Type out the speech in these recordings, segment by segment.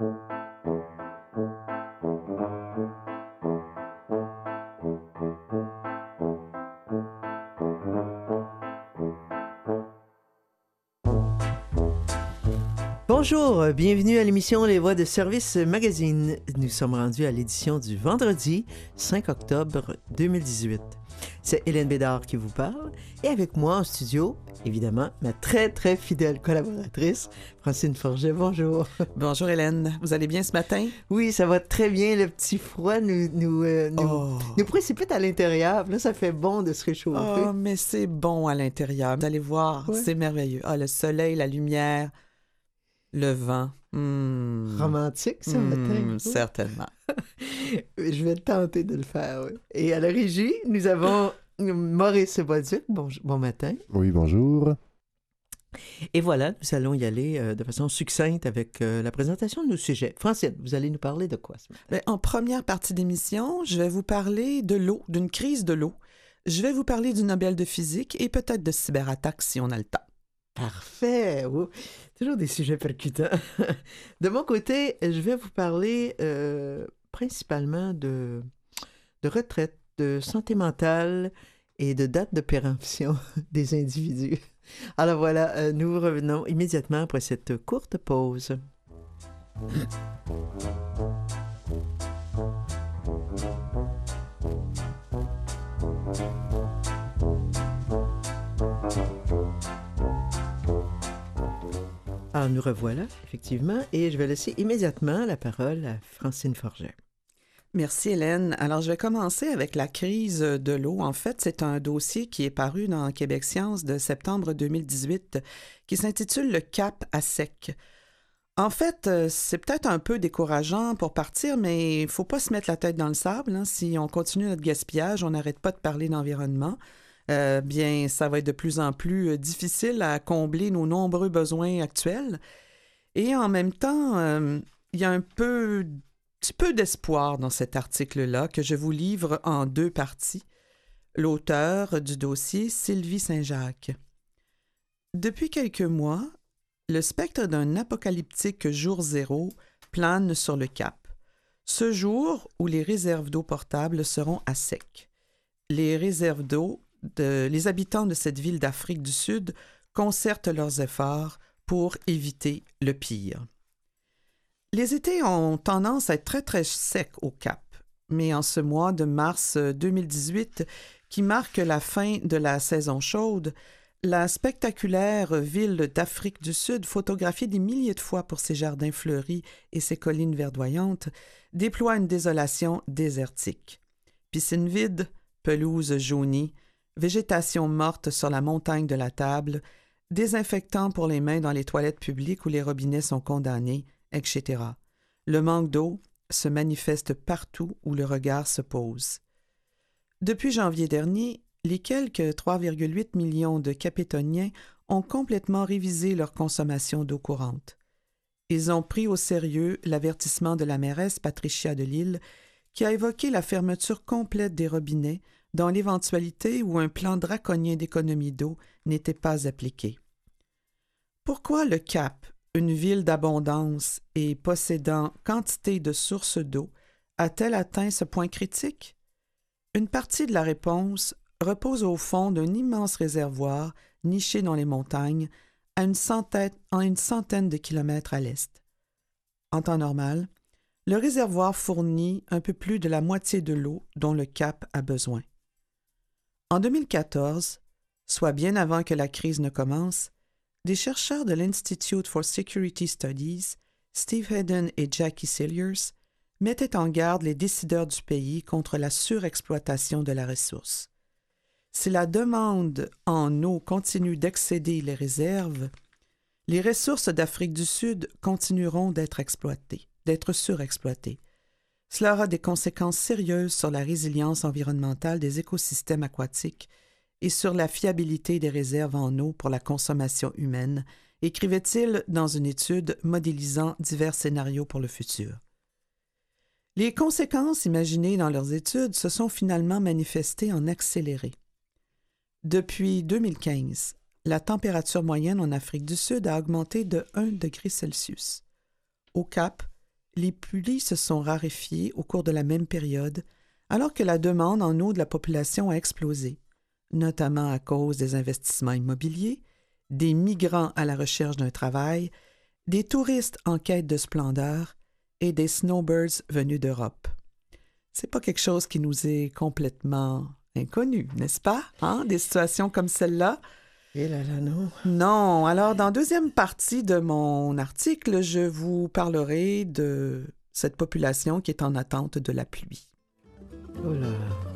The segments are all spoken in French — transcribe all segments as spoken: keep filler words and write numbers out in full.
Bonjour, bienvenue à l'émission Les Voix de Service Magazine. Nous sommes rendus à l'édition du vendredi cinq octobre deux mille dix-huit. C'est Hélène Bédard qui vous parle et avec moi en studio, évidemment, ma très très fidèle collaboratrice, Francine Forget. Bonjour. Bonjour Hélène, vous allez bien ce matin? Oui, ça va très bien. Le petit froid nous, nous, euh, nous, oh. nous précipite à l'intérieur. Là, ça fait bon de se réchauffer. Oh, mais c'est bon à l'intérieur. Vous allez voir, ouais. C'est merveilleux. Ah, le soleil, la lumière... Le vent. Mmh. Romantique, ce mmh, matin. Certainement. Je vais tenter de le faire, oui. Et à la régie, nous avons Maurice Bolduc. Bon, bon matin. Oui, bonjour. Et voilà, nous allons y aller euh, de façon succincte avec euh, la présentation de nos sujets. Francine, vous allez nous parler de quoi ce matin? Bien, en première partie d'émission, je vais vous parler de l'eau, d'une crise de l'eau. Je vais vous parler du Nobel de physique et peut-être de cyberattaques si on a le temps. Parfait! Oh, toujours des sujets percutants. De mon côté, je vais vous parler euh, principalement de, de retraite, de santé mentale et de date de péremption des individus. Alors voilà, euh, nous revenons immédiatement après cette courte pause. Alors, nous revoilà, effectivement, et je vais laisser immédiatement la parole à Francine Forget. Merci Hélène. Alors, je vais commencer avec la crise de l'eau. En fait, c'est un dossier qui est paru dans Québec Science de septembre deux mille dix-huit qui s'intitule « Le cap à sec ». En fait, c'est peut-être un peu décourageant pour partir, mais il ne faut pas se mettre la tête dans le sable. Hein. Si on continue notre gaspillage, on n'arrête pas de parler d'environnement. Euh, bien, ça va être de plus en plus difficile à combler nos nombreux besoins actuels. Et en même temps, euh, il y a un peu, petit peu d'espoir dans cet article-là que je vous livre en deux parties. L'auteur du dossier, Sylvie Saint-Jacques. Depuis quelques mois, le spectre d'un apocalyptique jour zéro plane sur le cap. Ce jour où les réserves d'eau potable seront à sec. Les réserves d'eau De, les habitants de cette ville d'Afrique du Sud concertent leurs efforts pour éviter le pire. Les étés ont tendance à être très, très secs au Cap, mais en ce mois de mars deux mille dix-huit, qui marque la fin de la saison chaude, la spectaculaire ville d'Afrique du Sud, photographiée des milliers de fois pour ses jardins fleuris et ses collines verdoyantes, déploie une désolation désertique. Piscines vides, pelouses jaunies, végétation morte sur la montagne de la table, désinfectants pour les mains dans les toilettes publiques où les robinets sont condamnés, et cetera. Le manque d'eau se manifeste partout où le regard se pose. Depuis janvier dernier, les quelques trois virgule huit millions de Capétoniens ont complètement révisé leur consommation d'eau courante. Ils ont pris au sérieux l'avertissement de la mairesse Patricia Delisle qui a évoqué la fermeture complète des robinets dans l'éventualité où un plan draconien d'économie d'eau n'était pas appliqué. Pourquoi le Cap, une ville d'abondance et possédant quantité de sources d'eau, a-t-elle atteint ce point critique? Une partie de la réponse repose au fond d'un immense réservoir niché dans les montagnes à une centaine, à une centaine de kilomètres à l'est. En temps normal, le réservoir fournit un peu plus de la moitié de l'eau dont le Cap a besoin. En deux mille quatorze, soit bien avant que la crise ne commence, des chercheurs de l'Institute for Security Studies, Steve Hayden et Jackie Cilliers, mettaient en garde les décideurs du pays contre la surexploitation de la ressource. Si la demande en eau continue d'excéder les réserves, les ressources d'Afrique du Sud continueront d'être exploitées, d'être surexploitées. Cela aura des conséquences sérieuses sur la résilience environnementale des écosystèmes aquatiques et sur la fiabilité des réserves en eau pour la consommation humaine, écrivait-il dans une étude modélisant divers scénarios pour le futur. Les conséquences imaginées dans leurs études se sont finalement manifestées en accéléré. Depuis deux mille quinze, la température moyenne en Afrique du Sud a augmenté de un degré Celsius. Au Cap, les pluies se sont raréfiées au cours de la même période, alors que la demande en eau de la population a explosé, notamment à cause des investissements immobiliers, des migrants à la recherche d'un travail, des touristes en quête de splendeur et des snowbirds venus d'Europe. C'est pas quelque chose qui nous est complètement inconnu, n'est-ce pas? Hein? Des situations comme celle-là. Eh là là, non. Non. Alors, dans la deuxième partie de mon article, je vous parlerai de cette population qui est en attente de la pluie. Oh là.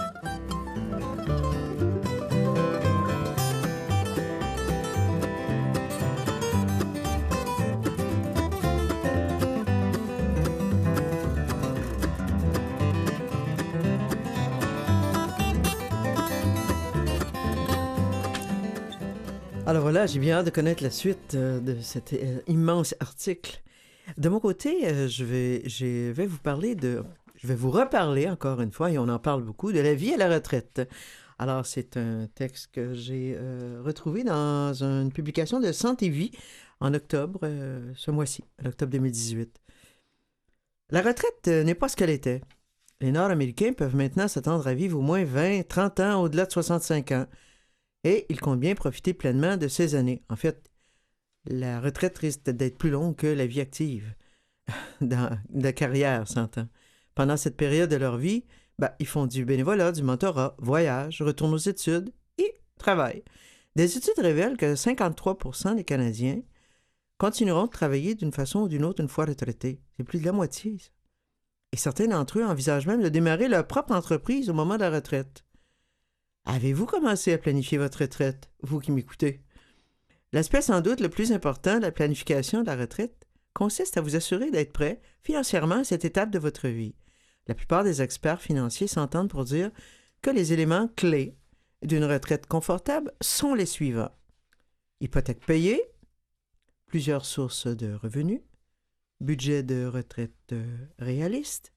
Alors voilà, j'ai bien hâte de connaître la suite euh, de cet euh, immense article. De mon côté, euh, je vais, je vais vous parler de... Je vais vous reparler encore une fois, et on en parle beaucoup, de la vie à la retraite. Alors, c'est un texte que j'ai euh, retrouvé dans une publication de Santé Vie en octobre, euh, ce mois-ci, en octobre deux mille dix-huit. La retraite euh, n'est pas ce qu'elle était. Les Nord-Américains peuvent maintenant s'attendre à vivre au moins vingt, trente ans au-delà de soixante-cinq ans. Et ils comptent bien profiter pleinement de ces années. En fait, la retraite risque d'être plus longue que la vie active, dans la carrière, s'entend. Pendant cette période de leur vie, ben, ils font du bénévolat, du mentorat, voyagent, retournent aux études et travaillent. Des études révèlent que cinquante-trois pour cent des Canadiens continueront de travailler d'une façon ou d'une autre une fois retraités. C'est plus de la moitié, ça. Et certains d'entre eux envisagent même de démarrer leur propre entreprise au moment de la retraite. Avez-vous commencé à planifier votre retraite, vous qui m'écoutez? L'aspect sans doute le plus important de la planification de la retraite consiste à vous assurer d'être prêt financièrement à cette étape de votre vie. La plupart des experts financiers s'entendent pour dire que les éléments clés d'une retraite confortable sont les suivants. Hypothèque payée, plusieurs sources de revenus, budget de retraite réaliste.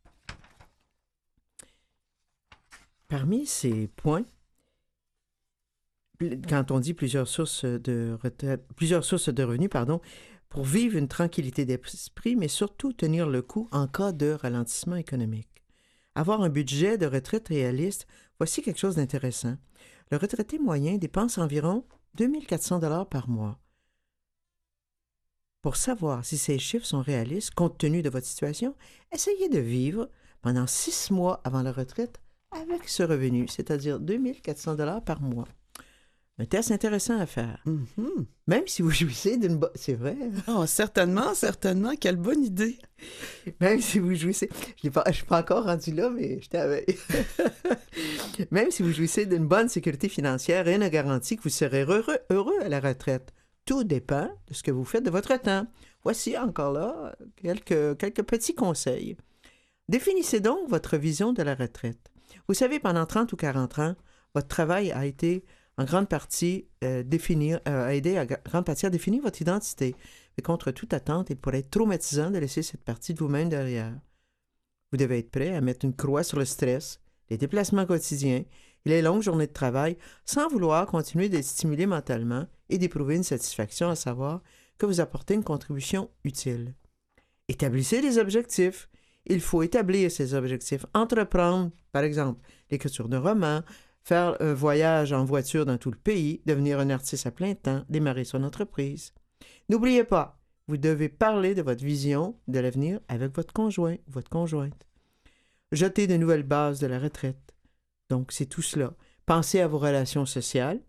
Parmi ces points, quand on dit plusieurs sources de retraite, plusieurs sources de revenus, pardon, pour vivre une tranquillité d'esprit, mais surtout tenir le coup en cas de ralentissement économique. Avoir un budget de retraite réaliste, voici quelque chose d'intéressant. Le retraité moyen dépense environ deux mille quatre cents dollars par mois. Pour savoir si ces chiffres sont réalistes, compte tenu de votre situation, essayez de vivre pendant six mois avant la retraite avec ce revenu, c'est-à-dire deux mille quatre cents dollars par mois. Un test intéressant à faire. Mm-hmm. Même si vous jouissez d'une bonne... C'est vrai. Oh, certainement, certainement. Quelle bonne idée. Même si vous jouissez... Je ne suis pas encore rendu là, mais je t'avais. Même si vous jouissez d'une bonne sécurité financière, rien ne garantit que vous serez heureux, heureux à la retraite. Tout dépend de ce que vous faites de votre temps. Voici encore là quelques, quelques petits conseils. Définissez donc votre vision de la retraite. Vous savez, pendant trente ou quarante ans, votre travail a été... en grande partie, euh, définir, euh, a aidé à grande partie à définir votre identité. Mais contre toute attente, il pourrait être traumatisant de laisser cette partie de vous-même derrière. Vous devez être prêt à mettre une croix sur le stress, les déplacements quotidiens et les longues journées de travail sans vouloir continuer d'être stimulé mentalement et d'éprouver une satisfaction à savoir que vous apportez une contribution utile. Établissez des objectifs. Il faut établir ces objectifs. Entreprendre, par exemple, l'écriture d'un roman, faire un voyage en voiture dans tout le pays, devenir un artiste à plein temps, démarrer son entreprise. N'oubliez pas, vous devez parler de votre vision de l'avenir avec votre conjoint ou votre conjointe. Jetez de nouvelles bases de la retraite. Donc, c'est tout cela. Pensez à vos relations sociales.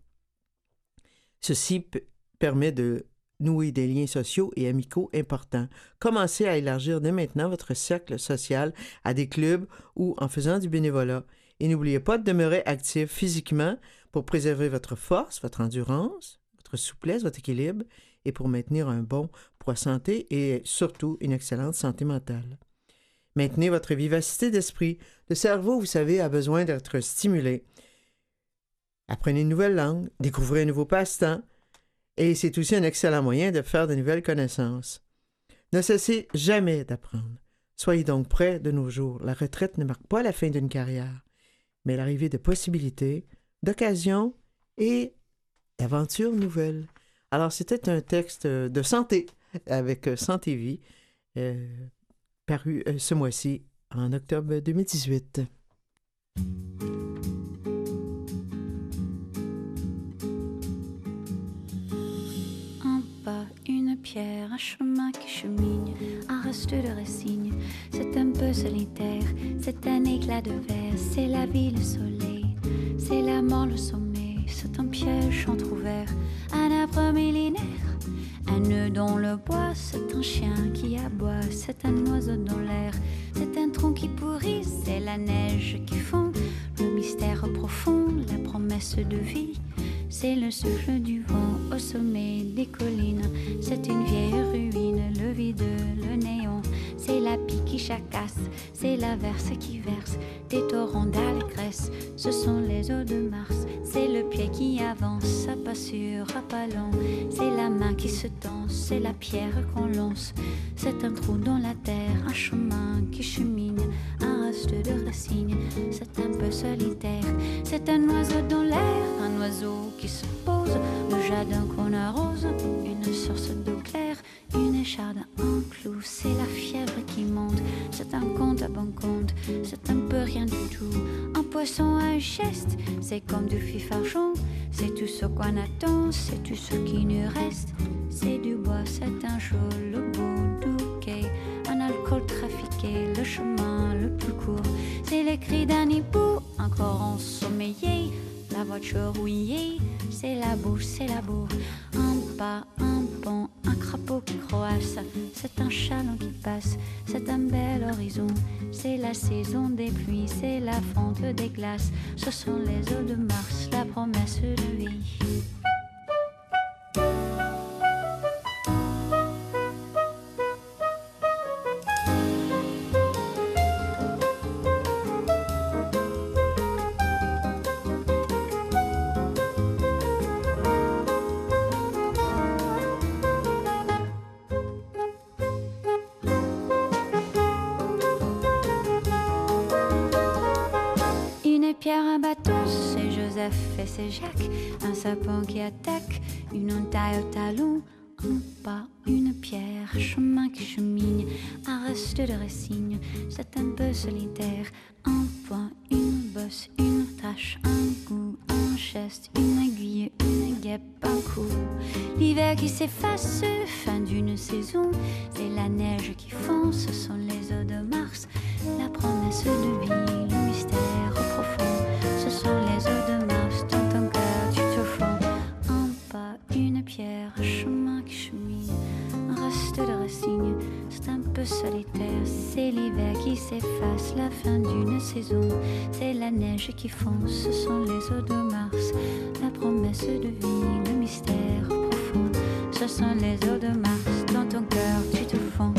Ceci p- permet de nouer des liens sociaux et amicaux importants. Commencez à élargir dès maintenant votre cercle social à des clubs ou en faisant du bénévolat. Et n'oubliez pas de demeurer actif physiquement pour préserver votre force, votre endurance, votre souplesse, votre équilibre et pour maintenir un bon poids santé et surtout une excellente santé mentale. Maintenez votre vivacité d'esprit. Le cerveau, vous savez, a besoin d'être stimulé. Apprenez une nouvelle langue, découvrez un nouveau passe-temps et c'est aussi un excellent moyen de faire de nouvelles connaissances. Ne cessez jamais d'apprendre. Soyez donc prêts de nos jours. La retraite ne marque pas la fin d'une carrière, mais l'arrivée de possibilités, d'occasions et d'aventures nouvelles. Alors, c'était un texte de santé avec Santé Vie, euh, paru euh, ce mois-ci, en octobre deux mille dix-huit. Un pas, une pierre, un chemin qui chemine, un reste de racines. C'est un peu solitaire, c'est un éclat de verre, c'est la vie, le soleil, c'est la mort, le sommeil, c'est un piège entrouvert, un arbre millénaire. Un nœud dans le bois, c'est un chien qui aboie, c'est un oiseau dans l'air, c'est un tronc qui pourrit, c'est la neige qui fond, le mystère profond, la promesse de vie, c'est le souffle du vent au sommet des collines, c'est une vieille ruine, le vide, le néant, c'est la pie qui chacasse, c'est l'averse qui verse, des torrents d'allégresse, ce sont les eaux de Mars, c'est le pied qui avance, à pas sûr, à pas lent, c'est la main qui se tend, c'est la pierre qu'on lance, c'est un trou dans la terre, un chemin qui chemine, un reste de racines, c'est un peu solitaire, c'est un oiseau dans l'air, un oiseau qui se pose, le jardin qu'on arrose, une source d'eau claire, une écharde, un clou, c'est la fièvre qui monte, c'est un compte à bon compte, c'est un peu rien du tout, un poisson, un geste, c'est comme du fifarchon, c'est tout ce qu'on attend, c'est tout ce qui nous reste, c'est du bois, c'est un jour, le bout du quai, un alcool trafiqué, le chemin le plus court, c'est les cris d'un hibou, encore ensommeillé, la voiture rouillée, c'est la bouche, c'est la bourre, un pas, un pont, un crapaud qui croasse, c'est un chaland qui passe, c'est un bel horizon, c'est la saison des pluies, c'est la fonte des glaces, ce sont les eaux de Mars, la promesse de vie. Pierre, un bateau, c'est Joseph et c'est Jacques, un sapin qui attaque, une entaille au talon, un pas, une pierre, chemin qui chemine, un reste de racines, c'est un peu solitaire, un point, une bosse, une tache, un goût, un geste, une aiguille, une guêpe, un coup. L'hiver qui s'efface, fin d'une saison, c'est la neige qui fond, ce sont les eaux de Mars, la promesse de vie, le mystère profond. Ce sont les eaux de Mars, dans ton cœur tu te fonds. Un pas, une pierre, un chemin qui chemine, un reste de racines, c'est un peu solitaire. C'est l'hiver qui s'efface, la fin d'une saison. C'est la neige qui fond, ce sont les eaux de Mars. La promesse de vie, le mystère profond. Ce sont les eaux de Mars, dans ton cœur tu te fonds.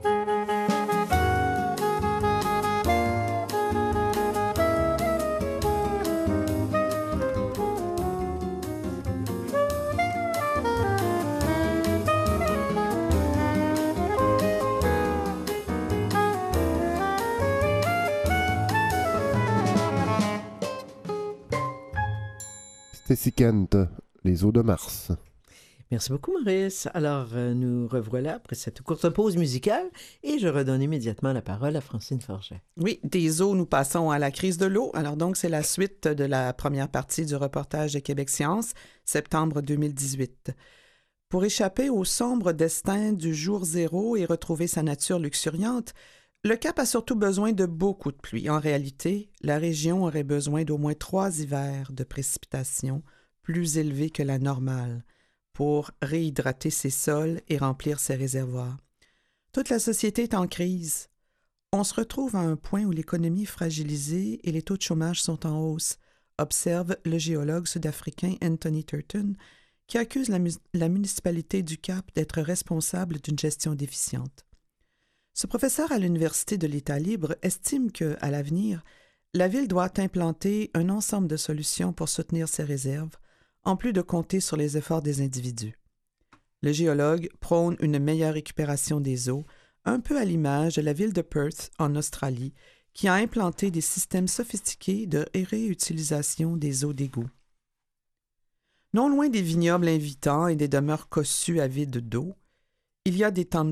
Stacy Kent, les eaux de Mars. Merci beaucoup, Maurice. Alors, euh, nous revoilà après cette courte pause musicale et je redonne immédiatement la parole à Francine Forget. Oui, des eaux, nous passons à la crise de l'eau. Alors donc, c'est la suite de la première partie du reportage de Québec Science, septembre deux mille dix-huit. Pour échapper au sombre destin du jour zéro et retrouver sa nature luxuriante, le Cap a surtout besoin de beaucoup de pluie. En réalité, la région aurait besoin d'au moins trois hivers de précipitations plus élevés que la normale pour réhydrater ses sols et remplir ses réservoirs. Toute la société est en crise. On se retrouve à un point où l'économie est fragilisée et les taux de chômage sont en hausse, observe le géologue sud-africain Anthony Turton, qui accuse la, mu- la municipalité du Cap d'être responsable d'une gestion déficiente. Ce professeur à l'Université de l'État libre estime que, à l'avenir, la ville doit implanter un ensemble de solutions pour soutenir ses réserves, en plus de compter sur les efforts des individus. Le géologue prône une meilleure récupération des eaux, un peu à l'image de la ville de Perth, en Australie, qui a implanté des systèmes sophistiqués de réutilisation des eaux d'égout. Non loin des vignobles invitants et des demeures cossues à vide d'eau, il y a des townships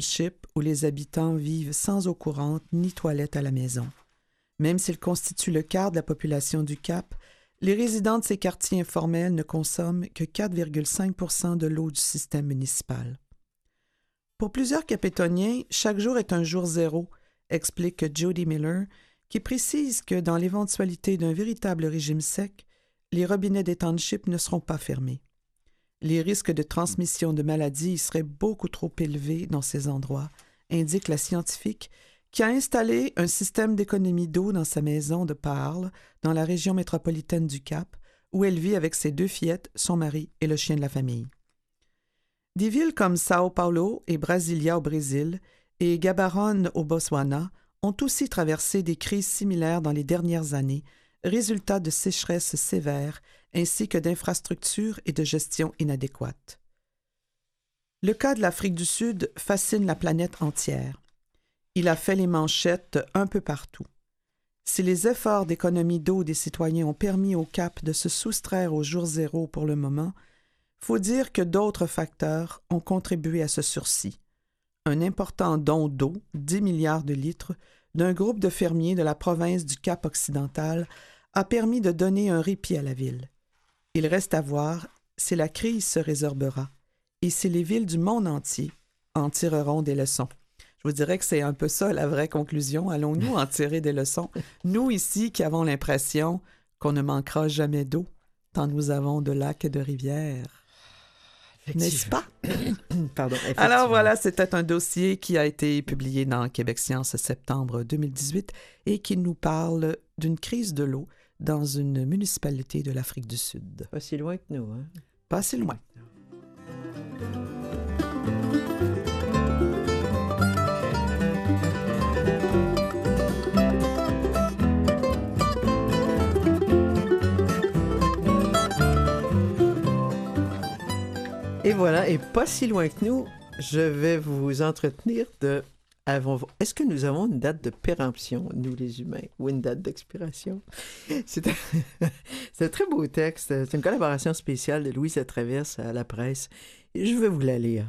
où les habitants vivent sans eau courante ni toilette à la maison. Même s'ils constituent le quart de la population du Cap, les résidents de ces quartiers informels ne consomment que quatre virgule cinq pour cent de l'eau du système municipal. Pour plusieurs capétoniens, chaque jour est un jour zéro, explique Jody Miller, qui précise que dans l'éventualité d'un véritable régime sec, les robinets des townships ne seront pas fermés. Les risques de transmission de maladies y seraient beaucoup trop élevés dans ces endroits, indique la scientifique qui a installé un système d'économie d'eau dans sa maison de Parle, dans la région métropolitaine du Cap, où elle vit avec ses deux fillettes, son mari et le chien de la famille. Des villes comme Sao Paulo et Brasilia au Brésil et Gaborone au Botswana ont aussi traversé des crises similaires dans les dernières années, résultat de sécheresses sévères ainsi que d'infrastructures et de gestion inadéquates. Le cas de l'Afrique du Sud fascine la planète entière. Il a fait les manchettes un peu partout. Si les efforts d'économie d'eau des citoyens ont permis au Cap de se soustraire au jour zéro pour le moment, faut dire que d'autres facteurs ont contribué à ce sursis. Un important don d'eau, dix milliards de litres, d'un groupe de fermiers de la province du Cap occidental a permis de donner un répit à la ville. Il reste à voir si la crise se résorbera et si les villes du monde entier en tireront des leçons. Je vous dirais que c'est un peu ça la vraie conclusion. Allons-nous en tirer des leçons? Nous ici qui avons l'impression qu'on ne manquera jamais d'eau, tant nous avons de lacs et de rivières. N'est-ce pas? Pardon. Alors voilà, c'était un dossier qui a été publié dans Québec Science septembre deux mille dix-huit et qui nous parle d'une crise de l'eau dans une municipalité de l'Afrique du Sud. Pas si loin que nous, hein? Pas si loin. Et voilà, et pas si loin que nous, je vais vous entretenir de... Avons... Est-ce que nous avons une date de péremption, nous les humains, ou une date d'expiration? C'est un... C'est un très beau texte. C'est une collaboration spéciale de Louise Latraverse à la presse. Et je vais vous la lire.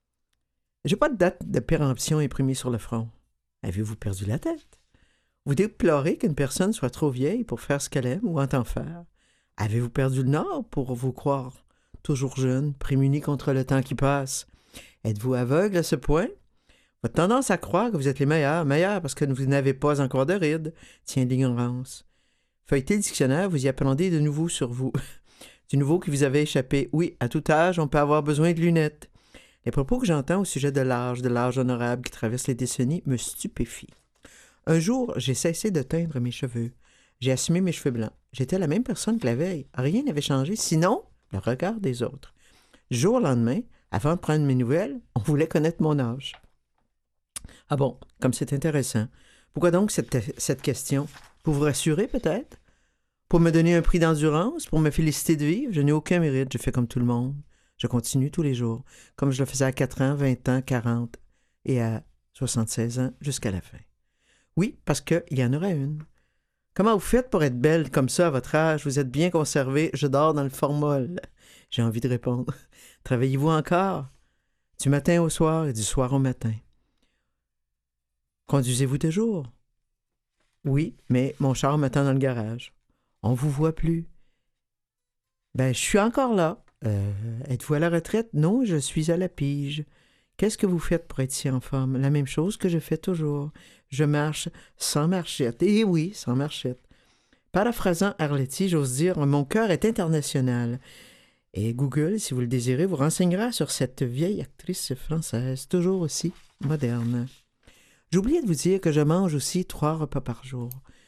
J'ai pas de date de péremption imprimée sur le front. Avez-vous perdu la tête? Vous déplorez qu'une personne soit trop vieille pour faire ce qu'elle aime ou entend faire? Avez-vous perdu le nord pour vous croire toujours jeune, prémuni contre le temps qui passe? Êtes-vous aveugle à ce point? Votre tendance à croire que vous êtes les meilleurs, meilleurs parce que vous n'avez pas encore de rides, tient de l'ignorance. Feuilletez le dictionnaire, vous y apprenez de nouveau sur vous. Du nouveau qui vous avait échappé. Oui, à tout âge, on peut avoir besoin de lunettes. Les propos que j'entends au sujet de l'âge, de l'âge honorable qui traverse les décennies, me stupéfient. Un jour, j'ai cessé de teindre mes cheveux. J'ai assumé mes cheveux blancs. J'étais la même personne que la veille. Rien n'avait changé, sinon le regard des autres. Du jour au lendemain, avant de prendre mes nouvelles, on voulait connaître mon âge. Ah bon, comme c'est intéressant. Pourquoi donc cette, cette question? Pour vous rassurer, peut-être? Pour me donner un prix d'endurance? Pour me féliciter de vivre? Je n'ai aucun mérite, je fais comme tout le monde. Je continue tous les jours, comme je le faisais à quatre ans, vingt ans, quarante et à soixante-seize ans, jusqu'à la fin. Oui, parce qu'il y en aura une. Comment vous faites pour être belle comme ça à votre âge? Vous êtes bien conservée. Je dors dans le formol. J'ai envie de répondre. Travaillez-vous encore? Du matin au soir et du soir au matin. Conduisez-vous toujours? Oui, mais mon char m'attend dans le garage. On vous voit plus. Ben, je suis encore là. Euh, êtes-vous à la retraite? Non, je suis à la pige. Qu'est-ce que vous faites pour être si en forme? La même chose que je fais toujours. Je marche sans marchette. Et oui, sans marchette. Paraphrasant Arletty, j'ose dire, mon cœur est international. Et Google, si vous le désirez, vous renseignera sur cette vieille actrice française, toujours aussi moderne. J'oubliais de vous dire que je mange aussi trois repas par jour.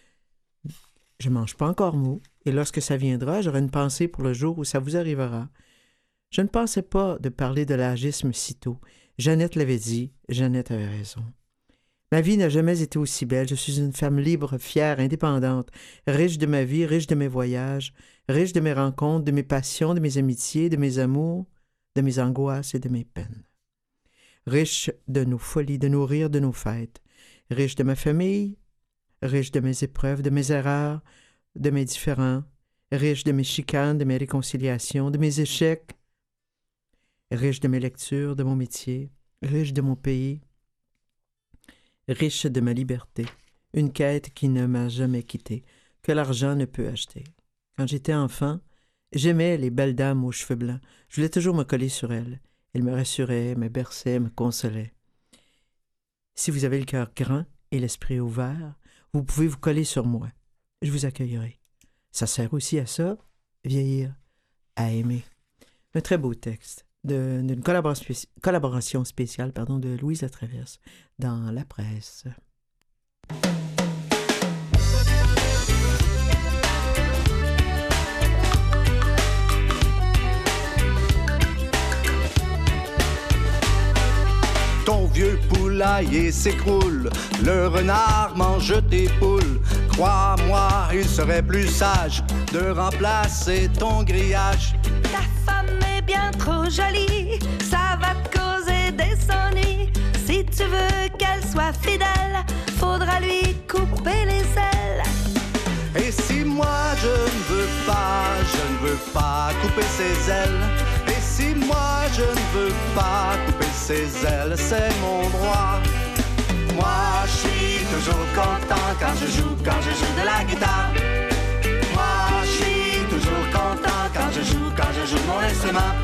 Je ne mange pas encore mou, et lorsque ça viendra, j'aurai une pensée pour le jour où ça vous arrivera. Je ne pensais pas de parler de l'âgisme si tôt. Jeannette l'avait dit, Jeannette avait raison. Ma vie n'a jamais été aussi belle. Je suis une femme libre, fière, indépendante, riche de ma vie, riche de mes voyages, riche de mes rencontres, de mes passions, de mes amitiés, de mes amours, de mes angoisses et de mes peines. Riche de nos folies, de nos rires, de nos fêtes. Riche de ma famille, riche de mes épreuves, de mes erreurs, de mes différends, riche de mes chicanes, de mes réconciliations, de mes échecs, riche de mes lectures, de mon métier, riche de mon pays, riche de ma liberté, une quête qui ne m'a jamais quitté, que l'argent ne peut acheter. Quand j'étais enfant, j'aimais les belles dames aux cheveux blancs. Je voulais toujours me coller sur elles. Elles me rassuraient, me berçaient, me consolaient. Si vous avez le cœur grand et l'esprit ouvert, vous pouvez vous coller sur moi. Je vous accueillerai. Ça sert aussi à ça, vieillir, à aimer. Un très beau texte de, d'une collaboration, spéci- collaboration spéciale pardon, de Louise Latraverse dans La Presse. Ton vieux poulailler s'écroule, le renard mange tes poules. Crois-moi, il serait plus sage de remplacer ton grillage. Ta femme est bien trop jolie, ça va te causer des ennuis. Si tu veux qu'elle soit fidèle, faudra lui couper les ailes. Et si moi je ne veux pas, je ne veux pas couper ses ailes. Et si moi je ne veux pas couper ses ailes, c'est mon droit. Moi je suis toujours content quand je joue, quand je joue de la guitare. Moi je suis toujours content quand je joue, quand je joue mon instrument.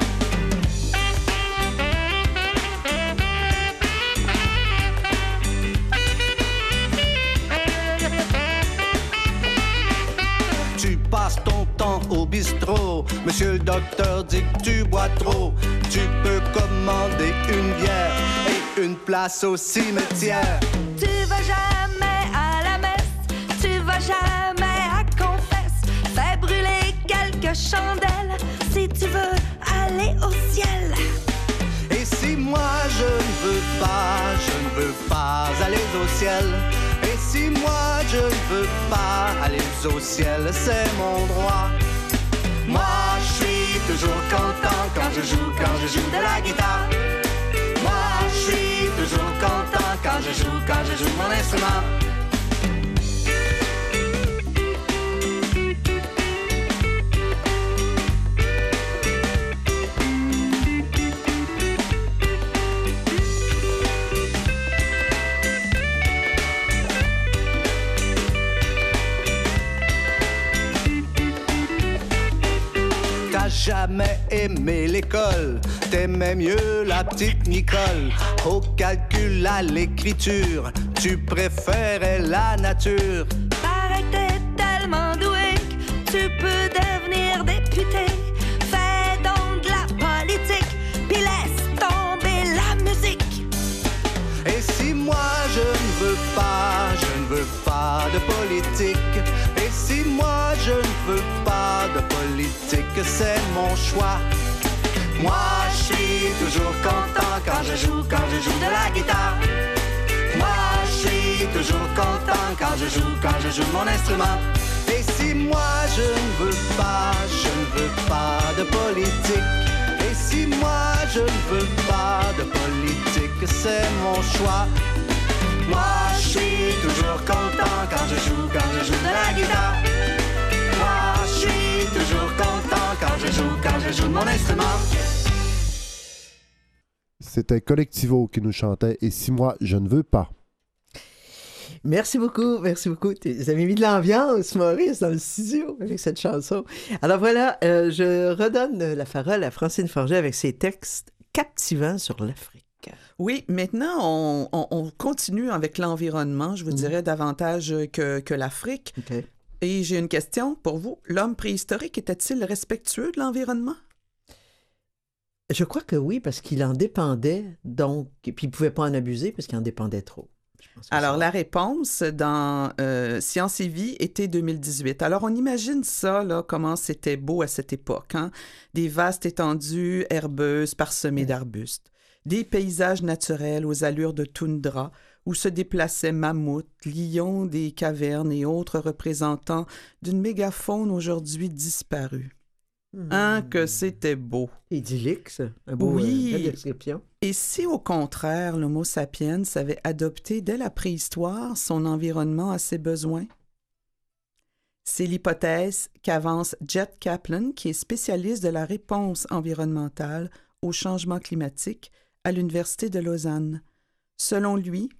Tu passes ton temps au bistrot, monsieur le docteur dit que tu bois trop. Tu peux commander une bière et une place au cimetière. Tu vas jamais à la messe, tu vas jamais à confesse. Fais brûler quelques chandelles si tu veux aller au ciel. Et si moi je ne veux pas, je ne veux pas aller au ciel. Et si moi je ne veux pas aller au ciel, c'est mon droit. Moi je suis toujours content quand je joue, quand je joue de la guitare. Moi je suis toujours content quand je joue, quand je joue mon instrument. Jamais aimé l'école, t'aimais mieux la petite Nicole. Au calcul, à l'écriture, tu préférais la nature. Paraît que t'es tellement doué que tu peux devenir député. Fais donc de la politique, puis laisse tomber la musique. Et si moi je ne veux pas, je ne veux pas de politique. Et si moi je ne veux pas de politique, c'est mon choix. Moi je suis toujours content quand je joue, quand je joue de la guitare. Moi je suis toujours content quand je joue, quand je joue mon instrument. Et si moi je ne veux pas, je ne veux pas de politique. Et si moi je ne veux pas de politique, c'est mon choix. Moi je suis toujours content quand je joue, quand je joue de la guitare. Moi je suis toujours content quand je joue, quand je joue mon instrument. C'était Collectivo qui nous chantait « Et si moi, je ne veux pas ». Merci beaucoup, merci beaucoup. Vous avez mis de l'ambiance, Maurice, dans le studio avec cette chanson. Alors voilà, euh, je redonne la parole à Francine Forget avec ses textes captivants sur l'Afrique. Oui, maintenant, on, on, on continue avec l'environnement, je vous mmh. dirais davantage que, que l'Afrique. Okay. Et j'ai une question pour vous. L'homme préhistorique était-il respectueux de l'environnement? Je crois que oui, parce qu'il en dépendait, donc, et puis il ne pouvait pas en abuser parce qu'il en dépendait trop. Alors, ça. la réponse dans euh, Science et Vie, été deux mille dix-huit. Alors, on imagine ça, là, comment c'était beau à cette époque. Hein? Des vastes étendues herbeuses parsemées d'arbustes. Des paysages naturels aux allures de toundra où se déplaçaient mammouths, lions des cavernes et autres représentants d'une mégafaune aujourd'hui disparue. Mmh. Hein, que c'était beau. Idyllique, ça. Un beau, oui. euh, belle description. Et si, au contraire, l'Homo sapiens avait adopté dès la préhistoire son environnement à ses besoins? C'est l'hypothèse qu'avance Jed Kaplan, qui est spécialiste de la réponse environnementale au changement climatique à l'Université de Lausanne. Selon lui,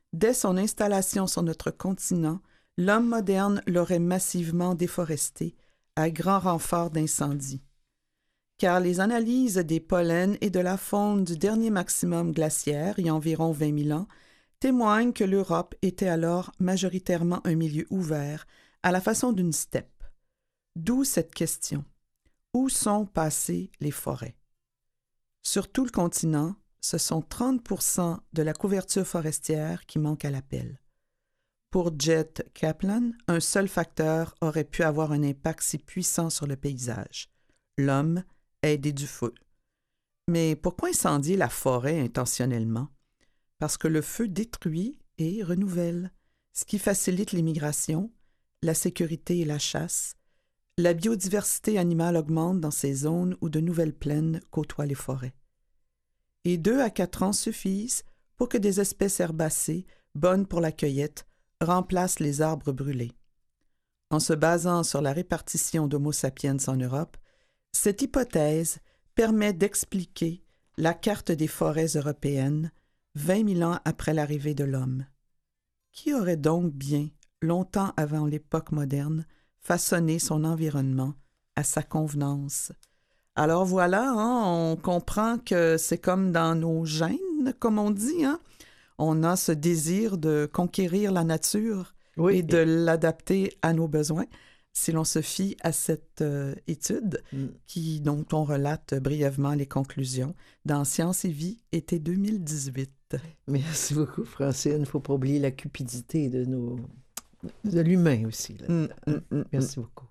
Dès son installation sur notre continent, l'homme moderne l'aurait massivement déforesté, à grand renfort d'incendies. Car les analyses des pollens et de la faune du dernier maximum glaciaire, il y a environ vingt mille ans, témoignent que l'Europe était alors majoritairement un milieu ouvert, à la façon d'une steppe. D'où cette question. Où sont passées les forêts? Sur tout le continent, ce sont trente pour cent de la couverture forestière qui manque à l'appel. Pour Jet Kaplan, un seul facteur aurait pu avoir un impact si puissant sur le paysage. L'homme aidé du feu. Mais pourquoi incendier la forêt intentionnellement? Parce que le feu détruit et renouvelle, ce qui facilite l'immigration, la sécurité et la chasse. La biodiversité animale augmente dans ces zones où de nouvelles plaines côtoient les forêts. Et deux à quatre ans suffisent pour que des espèces herbacées, bonnes pour la cueillette, remplacent les arbres brûlés. En se basant sur la répartition d'Homo sapiens en Europe, cette hypothèse permet d'expliquer la carte des forêts européennes vingt mille ans après l'arrivée de l'homme. Qui aurait donc bien, longtemps avant l'époque moderne, façonné son environnement à sa convenance? Alors voilà, hein, on comprend que c'est comme dans nos gènes, comme on dit, hein? On a ce désir de conquérir la nature oui, et de et... l'adapter à nos besoins. Si l'on se fie à cette euh, étude mm. qui, dont on relate brièvement les conclusions dans Sciences et Vie, été deux mille dix-huit. Merci beaucoup, Francine. Il ne faut pas oublier la cupidité de, nos... de l'humain aussi. Mm, mm, mm, Merci mm. beaucoup.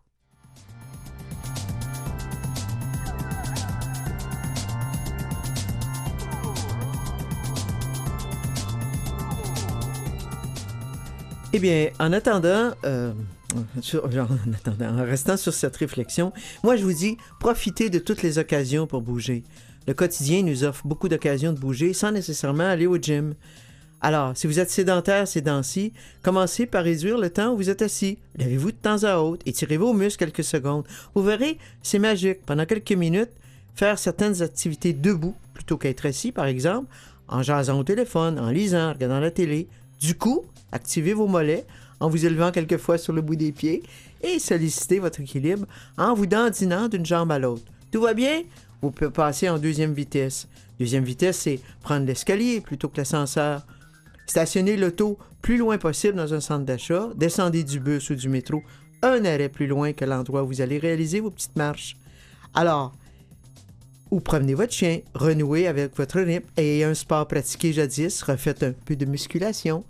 Eh bien, en attendant, euh, sur, genre, en attendant, en restant sur cette réflexion, moi je vous dis, profitez de toutes les occasions pour bouger. Le quotidien nous offre beaucoup d'occasions de bouger sans nécessairement aller au gym. Alors, si vous êtes sédentaire ces temps-ci, commencez par réduire le temps où vous êtes assis. Lavez-vous de temps à autre, étirez vos muscles quelques secondes. Vous verrez, c'est magique. Pendant quelques minutes, faire certaines activités debout plutôt qu'être assis, par exemple, en jasant au téléphone, en lisant, en regardant la télé. Du coup, activez vos mollets en vous élevant quelquefois sur le bout des pieds et sollicitez votre équilibre en vous dandinant d'une jambe à l'autre. Tout va bien? Vous pouvez passer en deuxième vitesse. Deuxième vitesse, c'est prendre l'escalier plutôt que l'ascenseur. Stationnez l'auto plus loin possible dans un centre d'achat. Descendez du bus ou du métro un arrêt plus loin que l'endroit où vous allez réaliser vos petites marches. Alors, ou promenez votre chien, renouez avec votre rythme et un sport pratiqué jadis, refaites un peu de musculation.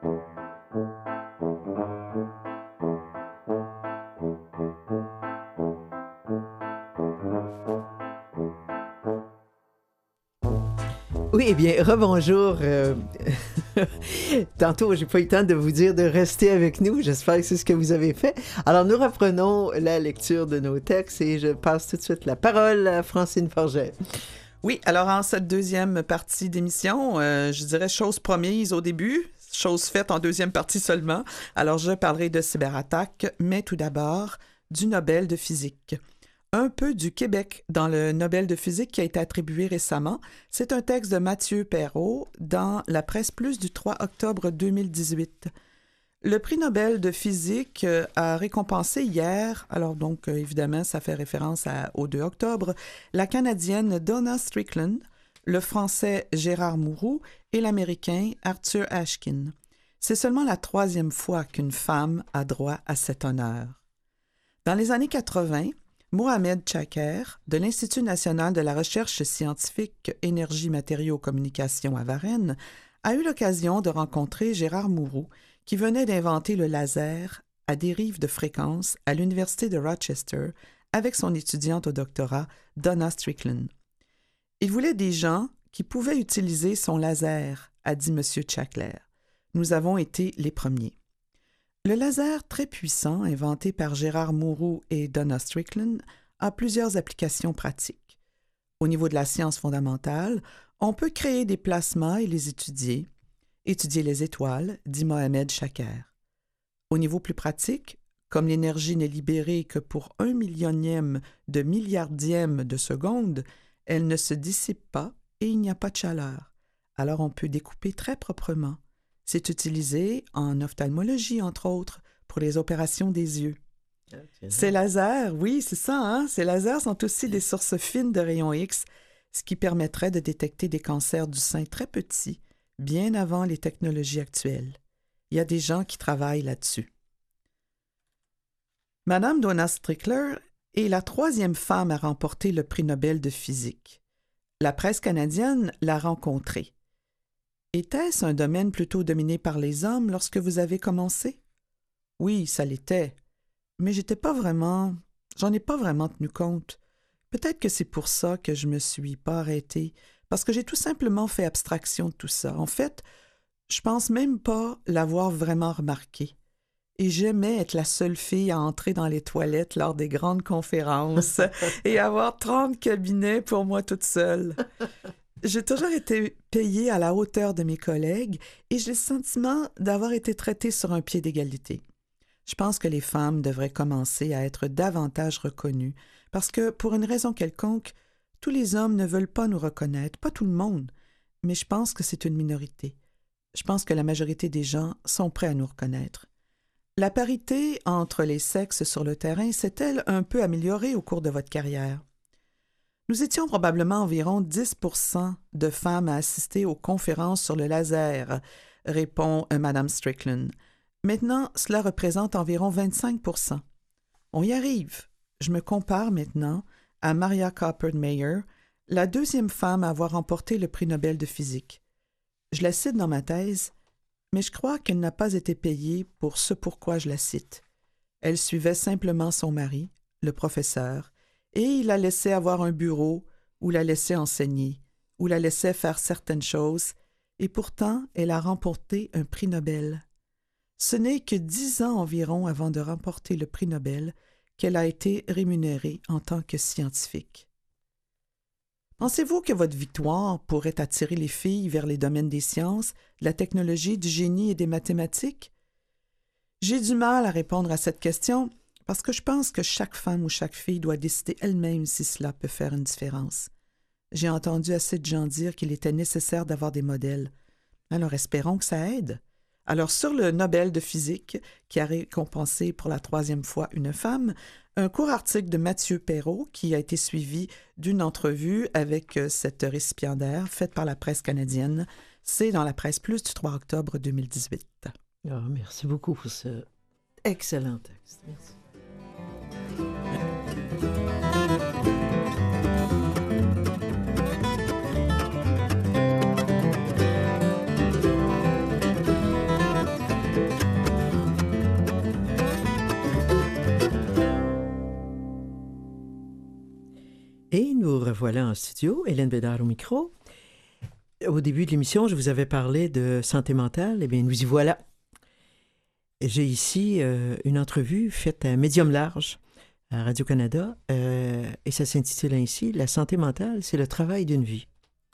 Oui, eh bien, rebonjour. Euh... Tantôt, j'ai pas eu le temps de vous dire de rester avec nous. J'espère que c'est ce que vous avez fait. Alors, nous reprenons la lecture de nos textes et je passe tout de suite la parole à Francine Forget. Oui, alors en cette deuxième partie d'émission, euh, je dirais chose promise au début, chose faite en deuxième partie seulement. Alors, je parlerai de cyberattaque, mais tout d'abord du Nobel de physique. Un peu du Québec dans le Nobel de physique qui a été attribué récemment. C'est un texte de Mathieu Perrault dans la Presse Plus du trois octobre deux mille dix-huit. Le prix Nobel de physique a récompensé hier, alors donc évidemment ça fait référence à, au deux octobre, la Canadienne Donna Strickland, le Français Gérard Mourou et l'Américain Arthur Ashkin. C'est seulement la troisième fois qu'une femme a droit à cet honneur. Dans les années quatre-vingt, Mohamed Chaker, de l'Institut national de la recherche scientifique Énergie, Matériaux, Communication à Varennes, a eu l'occasion de rencontrer Gérard Mourou, qui venait d'inventer le laser à dérive de fréquence à l'Université de Rochester avec son étudiante au doctorat, Donna Strickland. Il voulait des gens qui pouvaient utiliser son laser, a dit M. Chaker. Nous avons été les premiers. Le laser très puissant, inventé par Gérard Mourou et Donna Strickland, a plusieurs applications pratiques. Au niveau de la science fondamentale, on peut créer des plasmas et les étudier. Étudier les étoiles, dit Mohamed Chaker. Au niveau plus pratique, comme l'énergie n'est libérée que pour un millionième de milliardième de seconde, elle ne se dissipe pas et il n'y a pas de chaleur. Alors on peut découper très proprement C'est utilisé en ophtalmologie, entre autres, pour les opérations des yeux. Okay. Ces lasers, oui, c'est ça, hein? Ces lasers sont aussi des sources fines de rayons X, ce qui permettrait de détecter des cancers du sein très petits, bien avant les technologies actuelles. Il y a des gens qui travaillent là-dessus. Madame Donna Strickler est la troisième femme à remporter le prix Nobel de physique. La presse canadienne l'a rencontrée. Était-ce un domaine plutôt dominé par les hommes lorsque vous avez commencé? Oui, ça l'était. Mais j'étais pas vraiment... J'en ai pas vraiment tenu compte. Peut-être que c'est pour ça que je me suis pas arrêtée, parce que j'ai tout simplement fait abstraction de tout ça. En fait, je pense même pas l'avoir vraiment remarqué. Et j'aimais être la seule fille à entrer dans les toilettes lors des grandes conférences et avoir trente cabinets pour moi toute seule. J'ai toujours été payée à la hauteur de mes collègues et j'ai le sentiment d'avoir été traitée sur un pied d'égalité. Je pense que les femmes devraient commencer à être davantage reconnues parce que, pour une raison quelconque, tous les hommes ne veulent pas nous reconnaître, pas tout le monde, mais je pense que c'est une minorité. Je pense que la majorité des gens sont prêts à nous reconnaître. La parité entre les sexes sur le terrain s'est-elle un peu améliorée au cours de votre carrière? Nous étions probablement environ dix pour cent de femmes à assister aux conférences sur le laser, répond Madame Strickland. Maintenant, cela représente environ vingt-cinq pour cent. On y arrive. Je me compare maintenant à Maria Coppermayer, la deuxième femme à avoir remporté le prix Nobel de physique. Je la cite dans ma thèse, mais je crois qu'elle n'a pas été payée pour ce pourquoi je la cite. Elle suivait simplement son mari, le professeur, et il la laissait avoir un bureau, ou la laissait enseigner, ou la laissait faire certaines choses, et pourtant elle a remporté un prix Nobel. Ce n'est que dix ans environ avant de remporter le prix Nobel qu'elle a été rémunérée en tant que scientifique. Pensez-vous que votre victoire pourrait attirer les filles vers les domaines des sciences, de la technologie, du génie et des mathématiques? J'ai du mal à répondre à cette question parce que je pense que chaque femme ou chaque fille doit décider elle-même si cela peut faire une différence. J'ai entendu assez de gens dire qu'il était nécessaire d'avoir des modèles. Alors espérons que ça aide. Alors, sur le Nobel de physique, qui a récompensé pour la troisième fois une femme, un court article de Mathieu Perrault qui a été suivi d'une entrevue avec cette récipiendaire faite par la presse canadienne. C'est dans la Presse Plus du trois octobre deux mille dix-huit. Oh, merci beaucoup pour ce excellent texte. Merci. Et nous revoilà en studio, Hélène Bédard au micro. Au début de l'émission, je vous avais parlé de santé mentale. Eh bien, nous y voilà. J'ai ici euh, une entrevue faite à Médium Large, à Radio-Canada, euh, et ça s'intitule ainsi « La santé mentale, c'est le travail d'une vie ».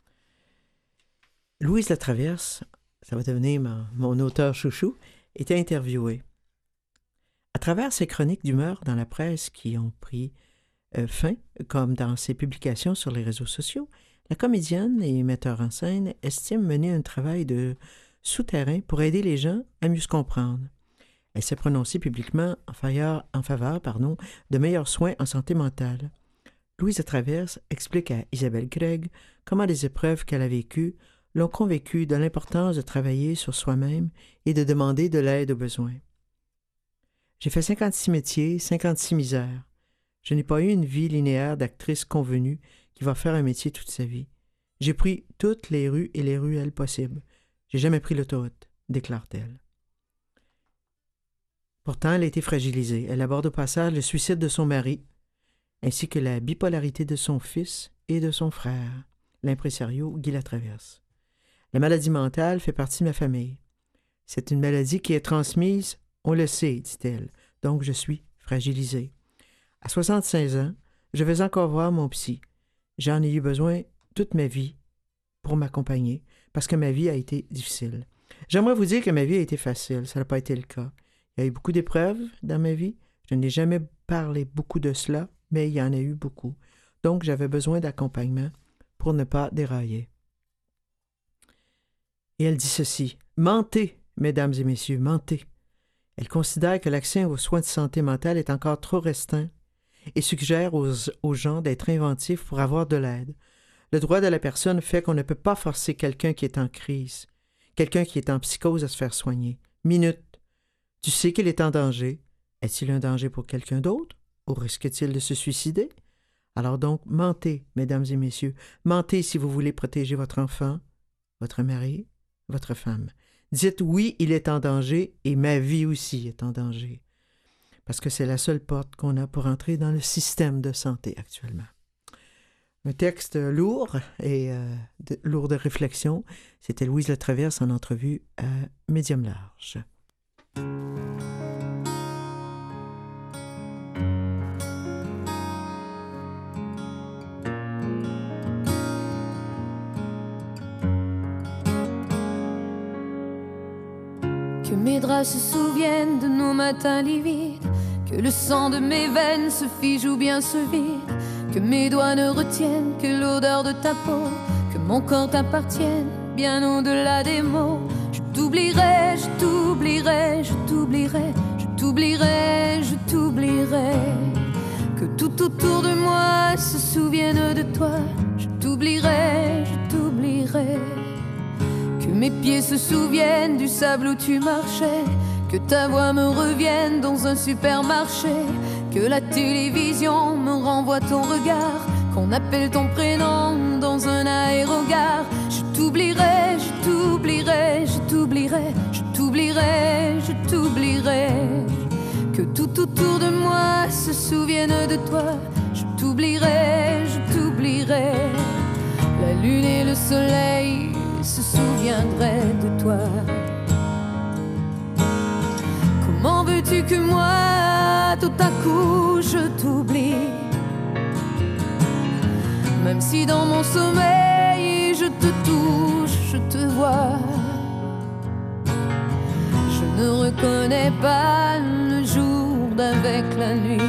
Louise Latraverse, ça va devenir mon, mon auteur chouchou, était interviewée. À travers ses chroniques d'humeur dans la presse qui ont pris Euh, fin, comme dans ses publications sur les réseaux sociaux, la comédienne et metteur en scène estime mener un travail de souterrain pour aider les gens à mieux se comprendre. Elle s'est prononcée publiquement en faveur, en faveur pardon, de meilleurs soins en santé mentale. Louise Latraverse explique à Isabelle Craig comment les épreuves qu'elle a vécues l'ont convaincue de l'importance de travailler sur soi-même et de demander de l'aide aux besoins. J'ai fait cinquante-six métiers, cinquante-six misères. Je n'ai pas eu une vie linéaire d'actrice convenue qui va faire un métier toute sa vie. J'ai pris toutes les rues et les ruelles possibles. J'ai jamais pris l'autoroute, déclare-t-elle. Pourtant, elle a été fragilisée. Elle aborde au passage le suicide de son mari, ainsi que la bipolarité de son fils et de son frère, l'impresario Guy Latraverse. La maladie mentale fait partie de ma famille. C'est une maladie qui est transmise, on le sait, dit-elle, donc je suis fragilisée. À soixante-seize ans, je vais encore voir mon psy. J'en ai eu besoin toute ma vie pour m'accompagner, parce que ma vie a été difficile. J'aimerais vous dire que ma vie a été facile, ça n'a pas été le cas. Il y a eu beaucoup d'épreuves dans ma vie. Je n'ai jamais parlé beaucoup de cela, mais il y en a eu beaucoup. Donc, j'avais besoin d'accompagnement pour ne pas dérailler. Et elle dit ceci, « Mentez mesdames et messieurs, mentez. Elle considère que l'accès aux soins de santé mentale est encore trop restreint et suggère aux, aux gens d'être inventifs pour avoir de l'aide. Le droit de la personne fait qu'on ne peut pas forcer quelqu'un qui est en crise, quelqu'un qui est en psychose à se faire soigner. Minute. Tu sais qu'il est en danger. Est-il un danger pour quelqu'un d'autre ou risque-t-il de se suicider? Alors donc, mentez, mesdames et messieurs. Mentez si vous voulez protéger votre enfant, votre mari, votre femme. Dites oui, il est en danger et ma vie aussi est en danger. Parce que c'est la seule porte qu'on a pour entrer dans le système de santé actuellement. Un texte lourd et euh, de, lourd de réflexion. C'était Louise Latraverse en entrevue à Médium Large. Que mes draps se souviennent de nos matins livides, que le sang de mes veines se fige ou bien se vide, que mes doigts ne retiennent que l'odeur de ta peau, que mon corps t'appartienne bien au-delà des mots. Je t'oublierai, je t'oublierai, je t'oublierai, je t'oublierai, je t'oublierai. Que tout autour de moi se souvienne de toi. Je t'oublierai, je t'oublierai. Que mes pieds se souviennent du sable où tu marchais, que ta voix me revienne dans un supermarché, que la télévision me renvoie ton regard, qu'on appelle ton prénom dans un aérogare. Je t'oublierai, je t'oublierai, je t'oublierai, je t'oublierai, je t'oublierai. Que tout autour de moi se souvienne de toi. Je t'oublierai, je t'oublierai. La lune et le soleil se souviendraient de toi. Comment veux-tu que moi, tout à coup, je t'oublie? Même si dans mon sommeil, je te touche, je te vois. Je ne reconnais pas le jour d'avec la nuit.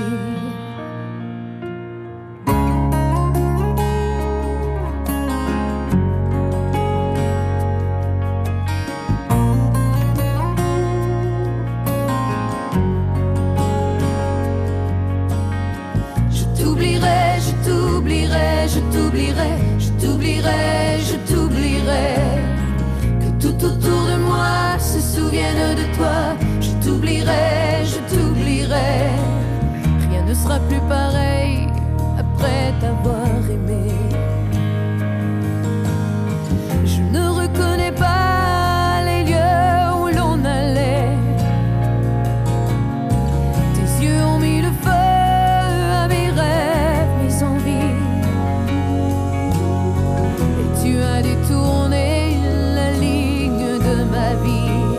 Je t'oublierai, je t'oublierai, je t'oublierai. Que tout autour de moi se souvienne de toi. Je t'oublierai, je t'oublierai. Rien ne sera plus pareil après t'avoir aimé. Je ne reconnais pas les lieux où l'on allait. Tes yeux ont mis le feu à mes rêves, mes envies. Tu as détourné la ligne de ma vie.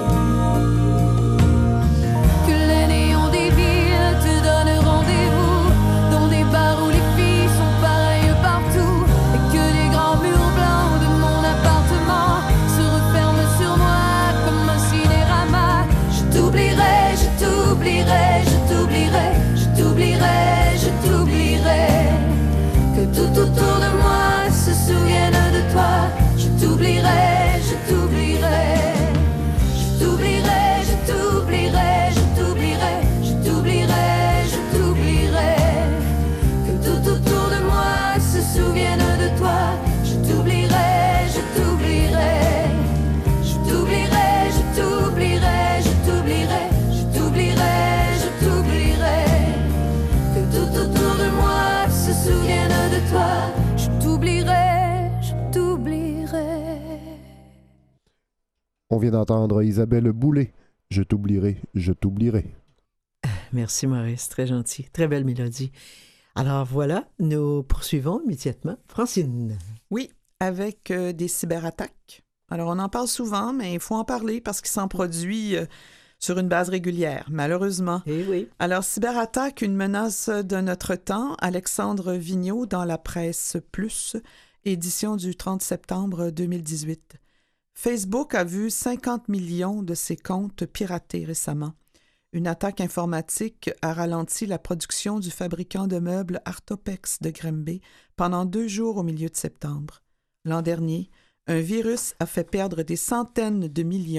Que les néons des villes te donnent rendez-vous dans des bars où les filles sont pareilles partout, et que les grands murs blancs de mon appartement se referment sur moi comme un cinérama. Je t'oublierai, je t'oublierai, je t'oublierai, je t'oublierai, je t'oublierai. Que tout autour de moi se souvienne de toi. Je t'oublierai, je t'oublierai. Je t'oublierai, je t'oublierai, je t'oublierai, je t'oublierai, je t'oublierai. Que tout autour de moi se souvienne de toi. Je t'oublierai, je t'oublierai. Je t'oublierai, je t'oublierai, je t'oublierai, je t'oublierai, je t'oublierai. Que tout autour de moi se souvienne de toi. Je t'oublierai, je t'oublierai. On vient d'entendre Isabelle Boulay. Je t'oublierai, je t'oublierai. Merci Maurice, très gentil. Très belle mélodie. Alors voilà, nous poursuivons immédiatement. Francine. Oui, avec euh, des cyberattaques. Alors on en parle souvent, mais il faut en parler parce qu'il s'en produit euh, sur une base régulière, malheureusement. Eh oui. Alors, cyberattaque, une menace de notre temps. Alexandre Vigneault dans la presse Plus, édition du trente septembre deux mille dix-huit. Facebook a vu cinquante millions de ses comptes piratés récemment. Une attaque informatique a ralenti la production du fabricant de meubles Artopex de Grimby pendant deux jours au milieu de septembre. L'an dernier, un virus a fait perdre des centaines de millions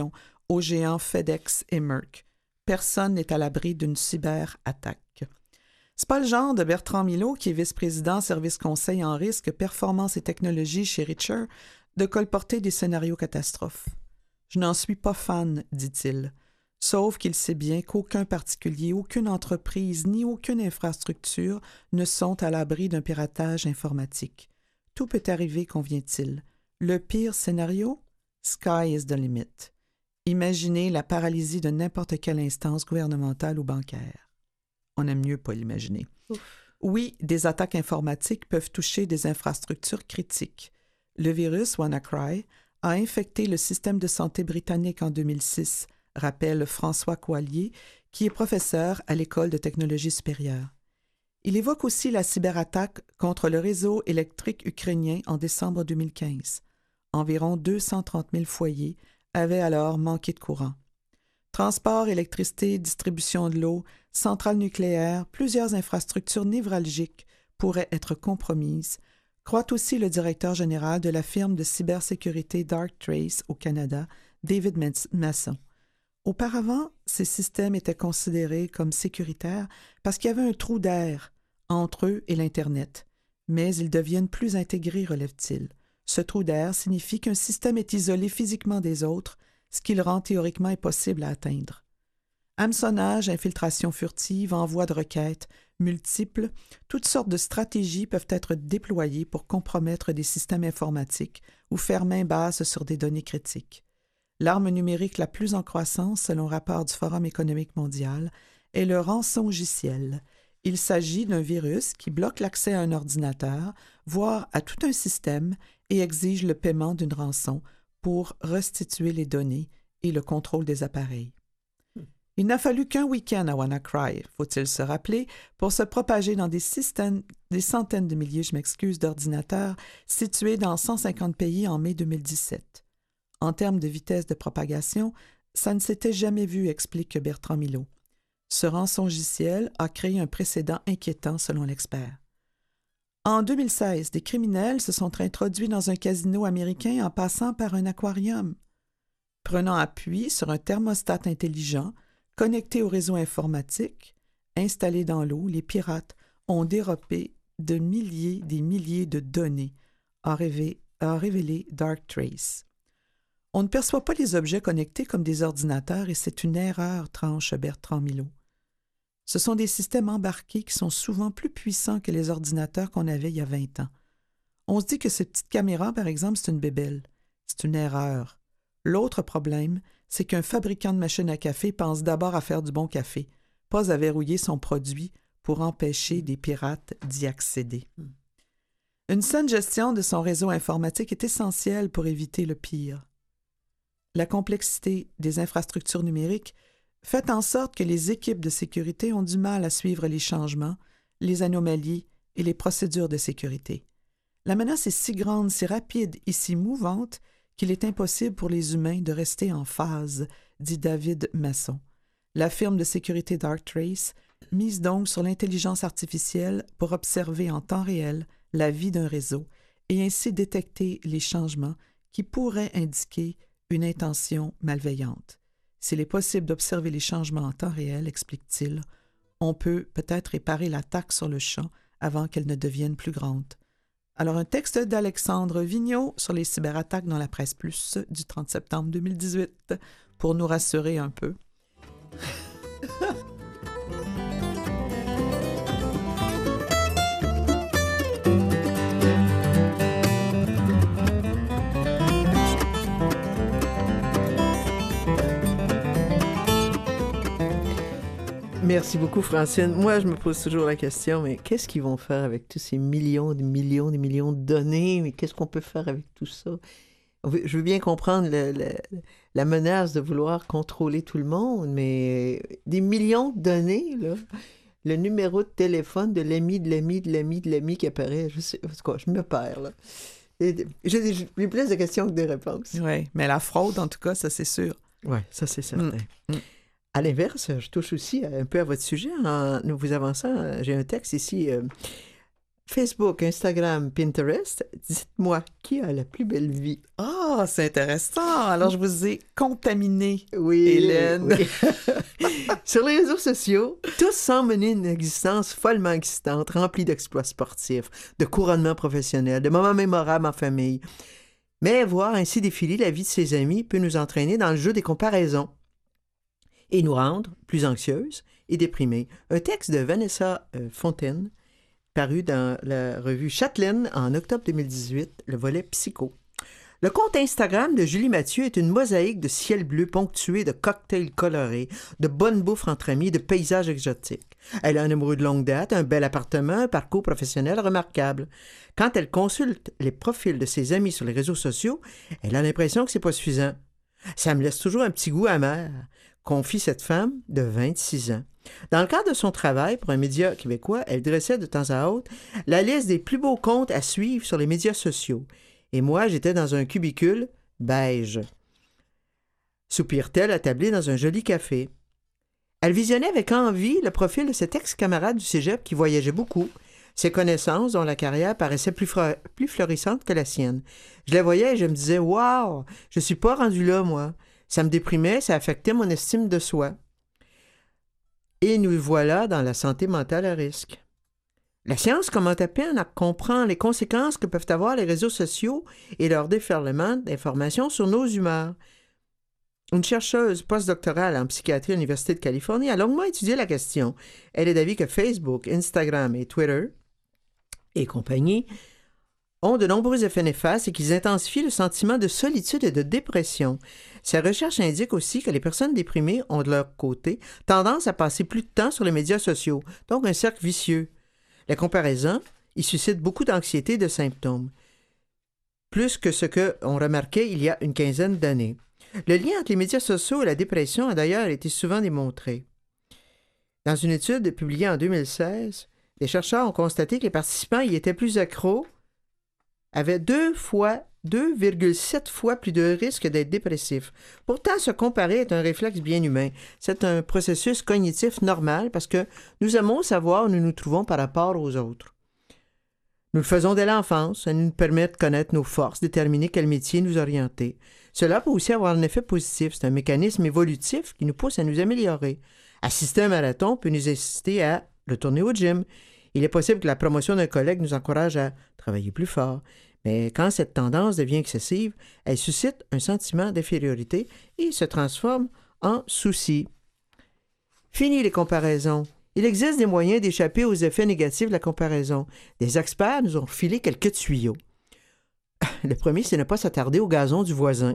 aux géants FedEx et Merck. Personne n'est à l'abri d'une cyberattaque. C'est pas le genre de Bertrand Milot, qui est vice-président service conseil en risque, performance et technologie chez Richer, de colporter des scénarios catastrophes. « Je n'en suis pas fan, dit-il, sauf qu'il sait bien qu'aucun particulier, aucune entreprise ni aucune infrastructure ne sont à l'abri d'un piratage informatique. Tout peut arriver, convient-il. Le pire scénario? Sky is the limit. Imaginez la paralysie de n'importe quelle instance gouvernementale ou bancaire. » On aime mieux pas l'imaginer. Ouf. Oui, des attaques informatiques peuvent toucher des infrastructures critiques. Le virus WannaCry a infecté le système de santé britannique en deux mille six, rappelle François Coallier, qui est professeur à l'École de technologie supérieure. Il évoque aussi la cyberattaque contre le réseau électrique ukrainien en décembre deux mille quinze. Environ deux cent trente mille foyers avaient alors manqué de courant. Transport, électricité, distribution de l'eau, centrales nucléaires, plusieurs infrastructures névralgiques pourraient être compromises, croit aussi le directeur général de la firme de cybersécurité Darktrace au Canada, David Masson. Auparavant, ces systèmes étaient considérés comme sécuritaires parce qu'il y avait un trou d'air entre eux et l'Internet, mais ils deviennent plus intégrés, relève-t-il. Ce trou d'air signifie qu'un système est isolé physiquement des autres, ce qui le rend théoriquement impossible à atteindre. Hameçonnage, infiltration furtive, envoi de requêtes multiples, toutes sortes de stratégies peuvent être déployées pour compromettre des systèmes informatiques ou faire main basse sur des données critiques. L'arme numérique la plus en croissance, selon rapport du Forum économique mondial, est le rançongiciel. Il s'agit d'un virus qui bloque l'accès à un ordinateur, voire à tout un système, et exige le paiement d'une rançon pour restituer les données et le contrôle des appareils. Il n'a fallu qu'un week-end à WannaCry, faut-il se rappeler, pour se propager dans des, systèmes, des centaines de milliers, je m'excuse, d'ordinateurs situés dans cent cinquante pays en mai deux mille dix-sept. En termes de vitesse de propagation, ça ne s'était jamais vu, explique Bertrand Milot. Ce rançongiciel a créé un précédent inquiétant, selon l'expert. En deux mille seize, des criminels se sont introduits dans un casino américain en passant par un aquarium. Prenant appui sur un thermostat intelligent, connecté au réseau informatique, installé dans l'eau, les pirates ont dérobé de milliers des milliers de données, a révélé, a révélé Darktrace. On ne perçoit pas les objets connectés comme des ordinateurs et c'est une erreur, tranche Bertrand Milot. Ce sont des systèmes embarqués qui sont souvent plus puissants que les ordinateurs qu'on avait il y a vingt ans. On se dit que cette petite caméra, par exemple, c'est une bébelle. C'est une erreur. L'autre problème, c'est qu'un fabricant de machines à café pense d'abord à faire du bon café, pas à verrouiller son produit pour empêcher des pirates d'y accéder. Une saine gestion de son réseau informatique est essentielle pour éviter le pire. La complexité des infrastructures numériques fait en sorte que les équipes de sécurité ont du mal à suivre les changements, les anomalies et les procédures de sécurité. La menace est si grande, si rapide et si mouvante qu'il est impossible pour les humains de rester en phase, dit David Masson. La firme de sécurité Darktrace mise donc sur l'intelligence artificielle pour observer en temps réel la vie d'un réseau et ainsi détecter les changements qui pourraient indiquer une intention malveillante. S'il est possible d'observer les changements en temps réel, explique-t-il, on peut peut-être réparer l'attaque sur le champ avant qu'elle ne devienne plus grande. Alors, un texte d'Alexandre Vigneault sur les cyberattaques dans la presse plus du trente septembre deux mille dix-huit pour nous rassurer un peu. Merci beaucoup, Francine. Moi, je me pose toujours la question, mais qu'est-ce qu'ils vont faire avec tous ces millions, des millions, des millions de données? Mais qu'est-ce qu'on peut faire avec tout ça? Je veux bien comprendre le, le, la menace de vouloir contrôler tout le monde, mais des millions de données, là, le numéro de téléphone de l'ami, de l'ami, de l'ami, de l'ami qui apparaît, je sais, en tout cas, je me perds, là. Et j'ai, j'ai plus de questions que de réponses. Oui, mais la fraude, en tout cas, ça, c'est sûr. Oui, ça, c'est certain. Mm. Mm. À l'inverse, je touche aussi un peu à votre sujet en nous vous avançant. J'ai un texte ici. Euh, Facebook, Instagram, Pinterest. Dites-moi, qui a la plus belle vie? Ah, oh, c'est intéressant. Alors, je vous ai contaminé, oui, Hélène. Oui. Sur les réseaux sociaux, tous semblent mener une existence follement excitante, remplie d'exploits sportifs, de couronnements professionnels, de moments mémorables en famille. Mais voir ainsi défiler la vie de ses amis peut nous entraîner dans le jeu des comparaisons et nous rendre plus anxieuses et déprimées. Un texte de Vanessa euh, Fontaine, paru dans la revue Châtelaine en octobre deux mille dix-huit, le volet psycho. Le compte Instagram de Julie Mathieu est une mosaïque de ciel bleu ponctué de cocktails colorés, de bonne bouffe entre amis, de paysages exotiques. Elle a un amoureux de longue date, un bel appartement, un parcours professionnel remarquable. Quand elle consulte les profils de ses amis sur les réseaux sociaux, elle a l'impression que c'est pas suffisant. Ça me laisse toujours un petit goût amer, confie cette femme de vingt-six ans. Dans le cadre de son travail pour un média québécois, elle dressait de temps à autre la liste des plus beaux comptes à suivre sur les médias sociaux. Et moi, j'étais dans un cubicule beige. Soupire-t-elle attablée dans un joli café. Elle visionnait avec envie le profil de cet ex-camarade du cégep qui voyageait beaucoup, ses connaissances dont la carrière paraissait plus, fre- plus florissante que la sienne. Je la voyais et je me disais « Wow, je suis pas rendu là, moi. » Ça me déprimait, ça affectait mon estime de soi. Et nous voilà dans la santé mentale à risque. La science commence à peine à comprendre les conséquences que peuvent avoir les réseaux sociaux et leur déferlement d'informations sur nos humeurs. Une chercheuse postdoctorale en psychiatrie à l'Université de Californie a longuement étudié la question. Elle est d'avis que Facebook, Instagram et Twitter et compagnie ont de nombreux effets néfastes et qu'ils intensifient le sentiment de solitude et de dépression. Sa recherche indique aussi que les personnes déprimées ont de leur côté tendance à passer plus de temps sur les médias sociaux, donc un cercle vicieux. La comparaison y suscite beaucoup d'anxiété et de symptômes, plus que ce qu'on remarquait il y a une quinzaine d'années. Le lien entre les médias sociaux et la dépression a d'ailleurs été souvent démontré. Dans une étude publiée en deux mille seize, les chercheurs ont constaté que les participants y étaient plus accros, avaient deux fois, deux virgule sept fois plus de risques d'être dépressifs. Pourtant, se comparer est un réflexe bien humain. C'est un processus cognitif normal parce que nous aimons savoir où nous nous trouvons par rapport aux autres. Nous le faisons dès l'enfance, ça nous permet de connaître nos forces, déterminer quel métier nous orienter. Cela peut aussi avoir un effet positif. C'est un mécanisme évolutif qui nous pousse à nous améliorer. Assister à un marathon peut nous inciter à retourner au gym. Il est possible que la promotion d'un collègue nous encourage à travailler plus fort. Mais quand cette tendance devient excessive, elle suscite un sentiment d'infériorité et se transforme en souci. Fini les comparaisons. Il existe des moyens d'échapper aux effets négatifs de la comparaison. Des experts nous ont filé quelques tuyaux. Le premier, c'est ne pas s'attarder au gazon du voisin.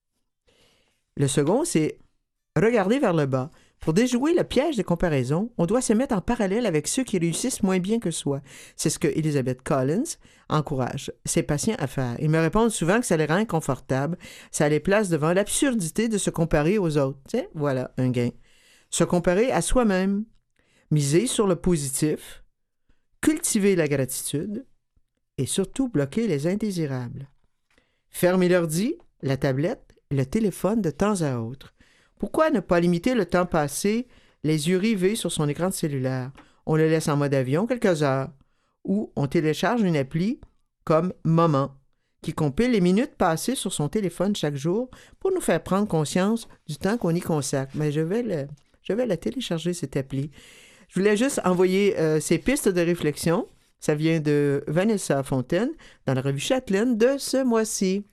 Le second, c'est regarder vers le bas. Pour déjouer le piège des comparaisons, on doit se mettre en parallèle avec ceux qui réussissent moins bien que soi. C'est ce que Elizabeth Collins encourage ses patients à faire. Ils me répondent souvent que ça les rend inconfortables, ça les place devant l'absurdité de se comparer aux autres. Tiens, voilà un gain. Se comparer à soi-même, miser sur le positif, cultiver la gratitude et surtout bloquer les indésirables. Fermer l'ordi, la tablette, le téléphone de temps à autre. Pourquoi ne pas limiter le temps passé, les yeux rivés sur son écran de cellulaire? On le laisse en mode avion quelques heures. Ou on télécharge une appli comme Moment, qui compile les minutes passées sur son téléphone chaque jour pour nous faire prendre conscience du temps qu'on y consacre. Mais je vais, le, je vais la télécharger, cette appli. Je voulais juste envoyer euh, ces pistes de réflexion. Ça vient de Vanessa Fontaine dans la revue Châtelaine de ce mois-ci.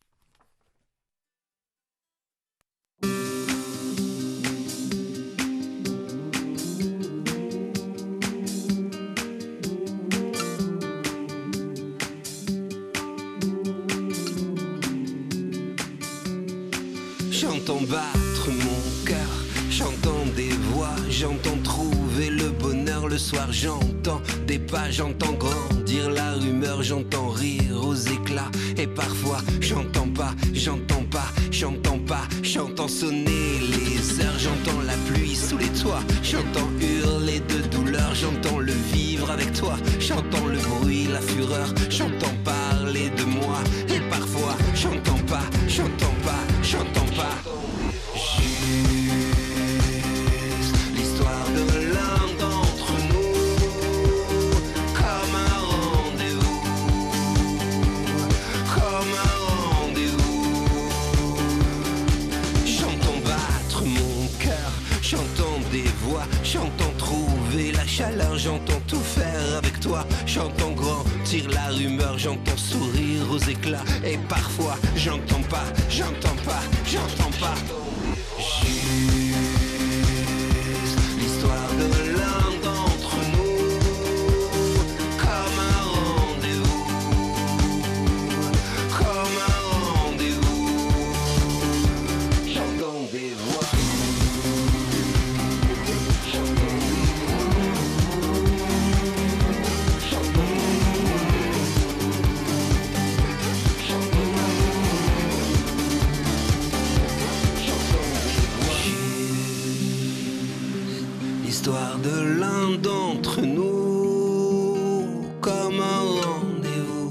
J'entends battre mon cœur, j'entends des voix, j'entends trouver le bonheur le soir, j'entends des pas, j'entends grandir la rumeur, j'entends rire aux éclats et parfois j'entends pas, j'entends pas, j'entends pas, j'entends sonner les heures, j'entends la pluie sous les toits, j'entends hurler de douleur, j'entends le vivre avec toi, j'entends le bruit, la fureur, j'entends parler de moi et parfois j'entends pas, j'entends pas, j'entends pas. Juste l'histoire de l'un d'entre nous, comme un parfois j'entends trouver la chaleur, j'entends tout faire avec toi, j'entends grandir la rumeur, j'entends sourire aux éclats, et parfois j'entends pas, j'entends pas, j'entends pas. Juste l'histoire de l'un d'entre nous, comme un rendez-vous, comme un rendez-vous. J'entends des voix, j'entends des l'histoire de l'un d'entre nous, comme un rendez-vous,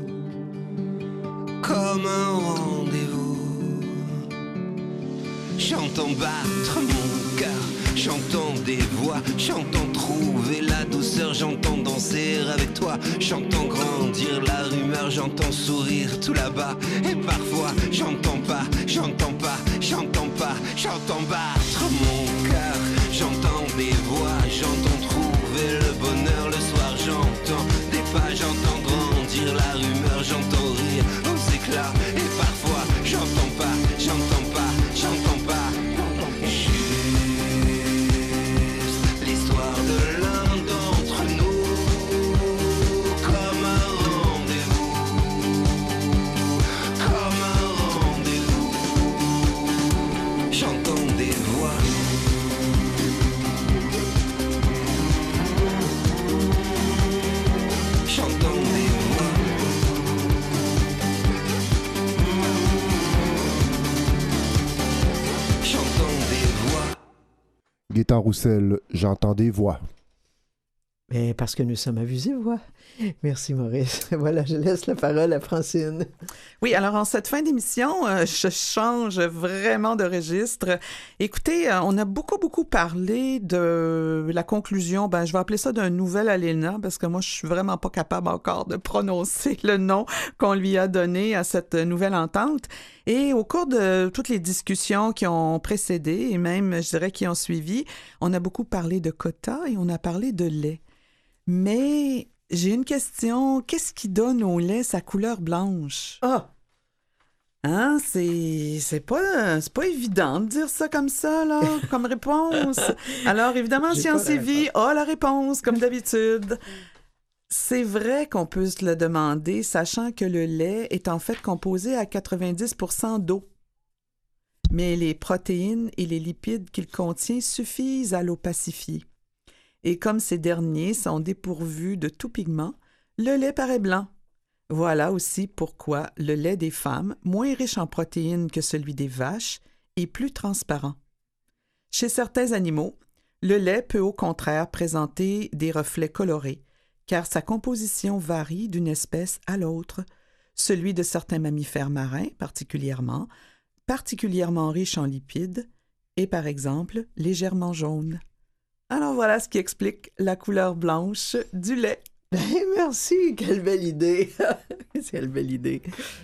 comme un rendez-vous. J'entends battre mon cœur, j'entends des voix, j'entends trouver la douceur, j'entends danser avec toi, j'entends grandir la rumeur, j'entends sourire tout là-bas, et parfois j'entends pas, j'entends pas, j'entends pas, j'entends battre mon cœur, j'entends des voix, j'entends trouver le bonheur le soir, j'entends des pas, j'entends grandir la rumeur, j'entends rire aux éclats, et parfois j'entends pas, j'entends pas, j'entends pas. Juste l'histoire de l'un d'entre nous, comme un rendez-vous, comme un rendez-vous. J'entends des voix, j'entends des voix, j'entends des voix. Gaétan Roussel, j'entends des voix. Mais parce que nous sommes à Vuzy-Voix. Merci, Maurice. Voilà, je laisse la parole à Francine. Oui, alors en cette fin d'émission, euh, je change vraiment de registre. Écoutez, euh, on a beaucoup, beaucoup parlé de la conclusion, ben, je vais appeler ça d'un nouvel alinéa, parce que moi, je suis vraiment pas capable encore de prononcer le nom qu'on lui a donné à cette nouvelle entente. Et au cours de toutes les discussions qui ont précédé, et même, je dirais, qui ont suivi, on a beaucoup parlé de quotas et on a parlé de lait. Mais j'ai une question. Qu'est-ce qui donne au lait sa couleur blanche? Ah! Hein? C'est, c'est pas, c'est pas évident de dire ça comme ça, là, comme réponse. Alors, évidemment, J'ai Science pas et la Vie a la réponse, comme d'habitude. C'est vrai qu'on peut se le demander, sachant que le lait est en fait composé à quatre-vingt-dix pour cent d'eau. Mais les protéines et les lipides qu'il contient suffisent à l'opacifier. Et comme ces derniers sont dépourvus de tout pigment, le lait paraît blanc. Voilà aussi pourquoi le lait des femmes, moins riche en protéines que celui des vaches, est plus transparent. Chez certains animaux, le lait peut au contraire présenter des reflets colorés, car sa composition varie d'une espèce à l'autre, celui de certains mammifères marins particulièrement, particulièrement riche en lipides, et par exemple légèrement jaune. Alors voilà ce qui explique la couleur blanche du lait. Ben, merci, quelle belle idée. Quelle belle idée.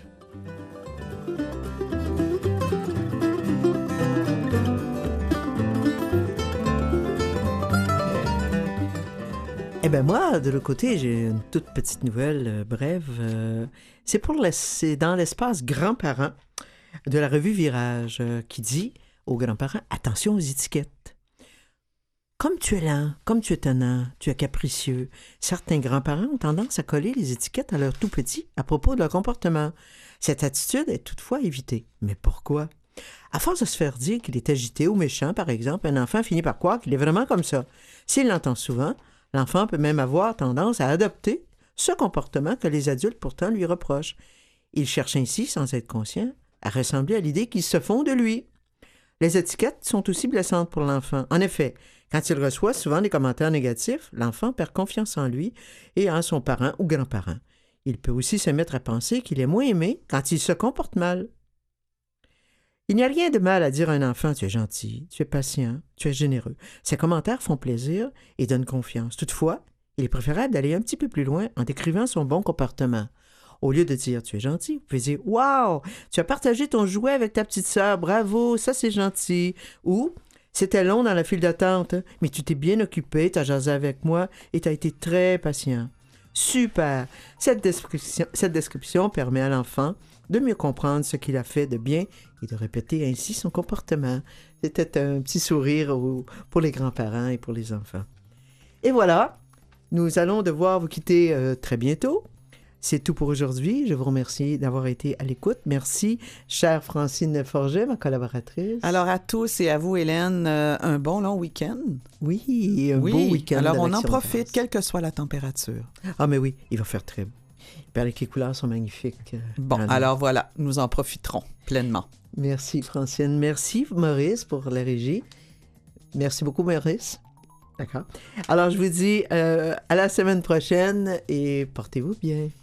Eh bien, moi, de l'autre côté, j'ai une toute petite nouvelle euh, brève. Euh, c'est pour la- c'est dans l'espace grands-parents de la revue Virage euh, qui dit aux grands-parents, attention aux étiquettes. Comme tu es lent, comme tu es tannant, tu es capricieux, certains grands-parents ont tendance à coller les étiquettes à leurs tout-petits à propos de leur comportement. Cette attitude est toutefois évitée. Mais pourquoi? À force de se faire dire qu'il est agité ou méchant, par exemple, un enfant finit par croire qu'il est vraiment comme ça. S'il l'entend souvent, l'enfant peut même avoir tendance à adopter ce comportement que les adultes pourtant lui reprochent. Il cherche ainsi, sans être conscient, à ressembler à l'idée qu'ils se font de lui. Les étiquettes sont aussi blessantes pour l'enfant. En effet, quand il reçoit souvent des commentaires négatifs, l'enfant perd confiance en lui et en son parent ou grand-parent. Il peut aussi se mettre à penser qu'il est moins aimé quand il se comporte mal. Il n'y a rien de mal à dire à un enfant « tu es gentil, tu es patient, tu es généreux ». Ces commentaires font plaisir et donnent confiance. Toutefois, il est préférable d'aller un petit peu plus loin en décrivant son bon comportement. Au lieu de dire « tu es gentil », vous pouvez dire « wow, tu as partagé ton jouet avec ta petite sœur, bravo, ça c'est gentil » ou C'était long dans la file d'attente, hein, mais tu t'es bien occupé, t'as jasé avec moi et t'as été très patient. Super! Cette description, cette description permet à l'enfant de mieux comprendre ce qu'il a fait de bien et de répéter ainsi son comportement. C'était un petit sourire au, pour les grands-parents et pour les enfants. Et voilà, nous allons devoir vous quitter euh, très bientôt. C'est tout pour aujourd'hui. Je vous remercie d'avoir été à l'écoute. Merci, chère Francine Forget, ma collaboratrice. Alors, à tous et à vous, Hélène, euh, un bon long week-end. Oui, un oui. beau week-end. Alors, on en d'Action profite, Grâce. quelle que soit la température. Ah, mais oui, il va faire très beau. Puis avec les couleurs sont magnifiques. Bon, Anna. alors voilà, nous en profiterons pleinement. Merci, Francine. Merci, Maurice, pour la régie. Merci beaucoup, Maurice. D'accord. Alors, je vous dis euh, à la semaine prochaine et portez-vous bien.